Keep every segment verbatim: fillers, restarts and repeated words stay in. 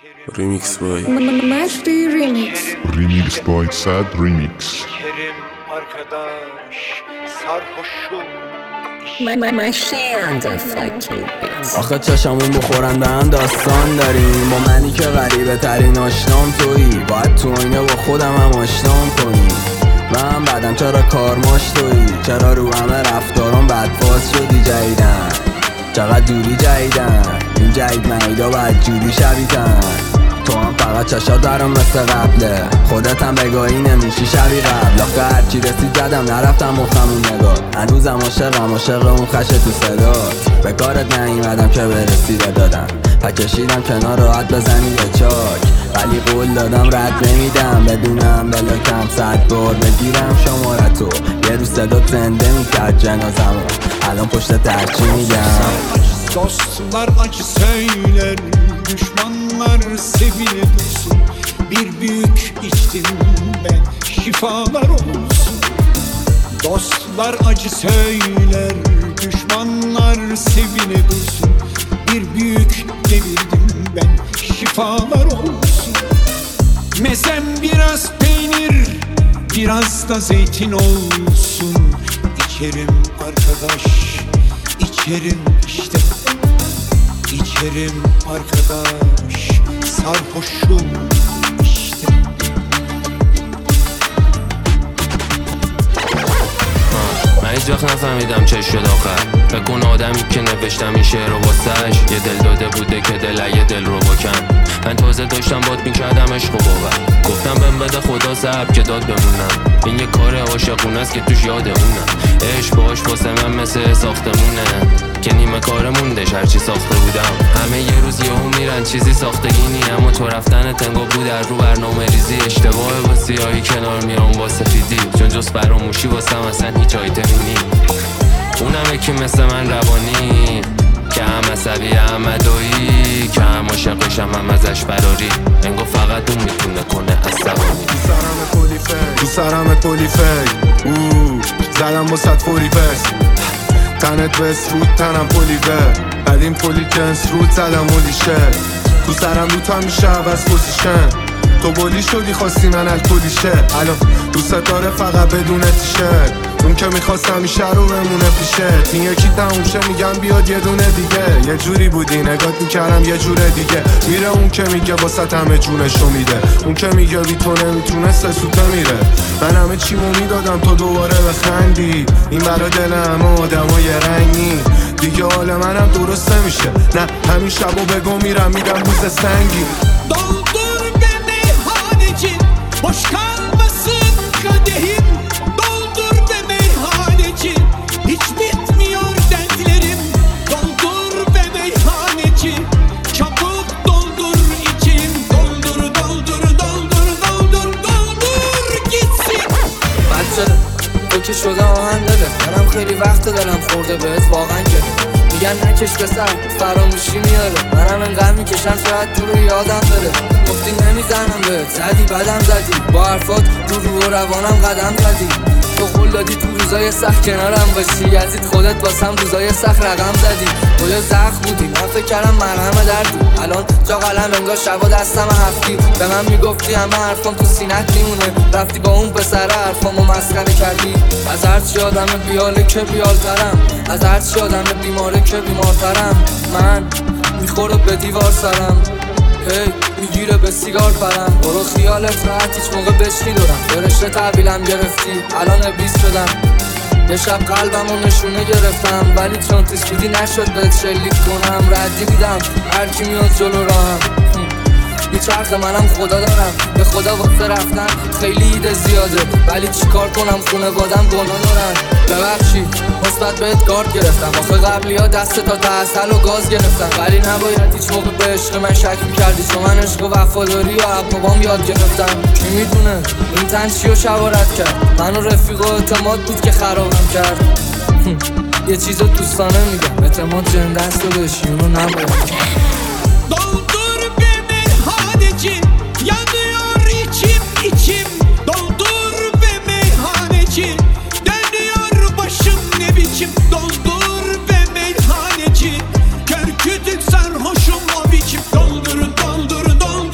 Remix boy. Mashti Remix. Remix by Sad Remix. Kerim arkadaş sarhoşum. Mashti on the fucking beats. آخه چشمون بخورن به هم داستان داریم. با منی که غریبه ترین آشنام تویی. باید تو آینه با خودم هم آشنام کنی. من بعدم چرا کارماش تویی. چرا رو همه رفتارم بدفاز شدی جدیدن. چقدر دوری جدیدن. این جدید مهیدا باید جوری شبیدن. تو هم فقط چشات برام مثل قبله. خودت هم بگاهی نمیشی شبی قبل. آخه هرچی رسید زدم نرفتم مخمون نگاه. هنوزم عاشقم عاشق اون خش تو صدات. به کارت نیومدم که برسی دادم. پکشیدم کنار راحت بزنی به چاک. ولی قول دادم رد نمیدم. بدونم بلاکم صد بار بگیرم شمارتو. یه روز صدات زنده میکرد جنازمو. الان پشت ترچی میگم. Dostlar acı söyler, düşmanlar sevine dursun. Bir büyük içtim ben, şifalar olsun. Dostlar acı söyler, düşmanlar sevine dursun. Bir büyük devirdim ben, şifalar olsun. Mezem biraz peynir, biraz da zeytin olsun. İçerim arkadaş, içerim işte. İçerim arkadaş, sarhoşum işte. من هیچ وقت نفهمیدم چه شد آخر. بکن آدمی که نوشتم این شعر رو واسش یه دل داده بوده که دل یه دل رو بکن. من تازه داشتم باد میکردم عشق و باور. گفتم بهم بده خدا صبر که داد بمونم. این یه کار عاشقونه است که توش یاد اونم. عشق باش واسه من مثل ساختمونه که نیمه کار موندش هرچی ساخته بودم. همه یه روز یهو میرن چیزی ساختگی نی. اما تو رفتن تنگو بود در رو برنامه ریزی. اشتباه با سیاهی کنار میام با سفیدی. چون جز فراموشی واسم اصلا هیچ آیتمی نی. اونم یکی مثل من روانی که هم عصبی هم مدایی که هم عاشقشم هم ازش فراری. انگو فقط اون میتونه کنه عصبانی. تو سرم کلی فیک تو سرم کلی فیک اوه زدم با صد فوری پس تنت بس رود تنم پولی به قدیم پولی کنس رود زدم مولی شه. تو سرم رو تا میشه عوض پوزیشن. تو بولی شدی خواستی من الکلی شه. الان دوست داره فقط بدون تیشه. اون که میخواست همیشه رو بمونه پیشه. این یکی تموم شه میگم بیاد یه دونه دیگه. یه جوری بودی نگات میکردم یه جور دیگه. میره اون که میگه واسه همه جونشو میده. اون که میگه بی تو نمیتونست سوته میره. من همه چیمو میدادم تو دوباره بخندی. این برا دل همه آدم های رنگی. دیگه حال منم درست نمیشه. نه همین شبو بگو میرم میدم روز سنگی. Doldur be meyhaneci, boş kalmasın kadehim. Doldur be meyhaneci, hiç bitmiyor dertlerim. Doldur be meyhaneci, çabuk doldur içim. Doldur, doldur, doldur, doldur, doldur gitsin. بد شده تو که شده آهن داره. منم خیلی وقت دارم خورده بهت واقعا گره. میگن نکش بسر فراموشی میاره. منم انقدر میکشم شاید تو رو یادم بره. گفتی نمیزنم بهت زدی بدم زدی. با حرفات رو رو و روانم قدم زدی. تو قول دادی تو روزای سخت کنارم باشی. یزید خودت واسم روزای سخت رقم زدی. تو یه زخم بودی من فکر کردم مرهم دردی. الان جا قلم انگار شبا دستم هفتی. به من میگفتی همه حرفام تو سینت میمونه. رفتی با اون پسر حرفامو مسخره کردی. از هرچی آدم بیاله که بیالترم. از هرچی آدم بیماره که بیمارترم. من میخوره به دیوار سرم. هی میگیره به سیگار پرم. برو خیالت راحت هیچ موقع بشنی دارم. برشته تحویلم گرفتی الان ابلیس شدم. یه شب قلبمو نشونه گرفتم. ولی چون تیسکودی نشد بهت شلیک کنم. ردی بیدم هرکی میاد جلو راهم. میچرخ منم خدا دارم. به خدا واسه رفتن خیلی ایده زیاده. ولی چیکار کنم خونه بادم گناه دارن. ببخشید مثبت بهت گارد گرفتم. آخه قبلی ها دست تا تحصل و گاز گرفتم. ولی نباید هیچ موقع به عشق من شک میکردی. چون من عشق و وفاداری و بابام یاد گرفتم. کی میدونه این تن چی و شوارت کرد. من و رفیق و اعتماد بود که خرابم کرد. یه چیز دوستانه میگم اعتماد جنده است و بشیونو نباید. Doldur be meyhaneci, yanıyor içim içim. Doldur be meyhaneci, dönüyor başım ne biçim. Doldur be meyhaneci, kör kütük sarhoşum o biçim. Doldur, doldur, doldur.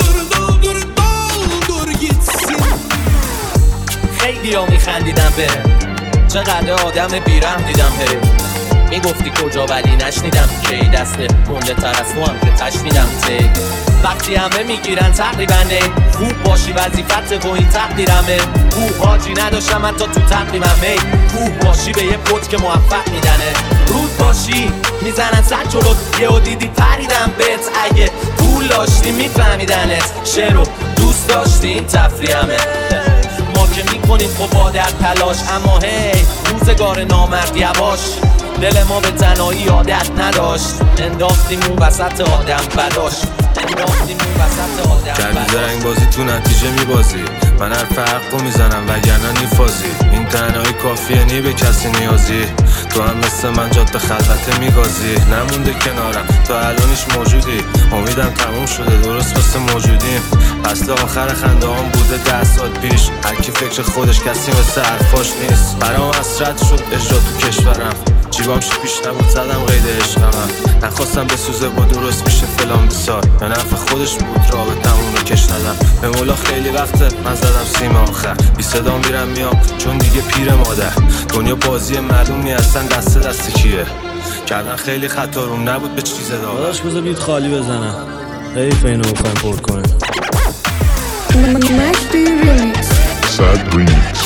بره. چقدر آدم بیرم دیدم هی میگفتی کجا ولی نشنیدم کی دست مونده تر از تو هم که تشنیدم تی وقتی همه میگیرن تقریبا ای خوب باشی وظیفت و این تقدیرمه خوب حاجی نداشتم حتی تو تقریبم ای خوب باشی به یه پوت که موفق میدنه رود باشی میزنن سر جلوت یه و دیدی پریدم بهت اگه پول داشتی میفهمیدنت شعرو دوست داشتی این تفریحمه ما که میکنیم خب در تلاش اما هی روزگار نامرد یواش دل ما به تنهایی عادت نداشت انداختیم اون وسط آدم بلاش انداختیم اون وسط آدم کردی زرنگ بازی تو نتیجه میبازی من هر فرق میزنم وگرنه نیفازی این تنهایی کافیه نی به کسی نیازی تو هم مثل من جاده خلوته میگازی نمونده کنارم تا الانش موجودی امیدم تموم شده درست واسه موجودیم فصل آخر خنده هم بوده ده سال پیش هر کی فکر خودش کسی مثل حرفاش نیست برام حسرت شد اجرا تو کشورم جیبام شو پیش نبود زدم قید عشقم نخواستم بسوزه با درست میشه فلان بسار یا نفع خودش بود رابطمون رو کش ندم به مولا خیلی وقته من زدم سیم آخر بی صدا میرم میام چون دیگه پیر مادر دنیا بازی معلوم نی اصلا دست دست کیه کردن خیلی خطا روم نبود به چیز داغم داداش بذار بیت خالی بزنم حیف اینو بخوایم پر کنیم Mashby Remix. Sad Remix.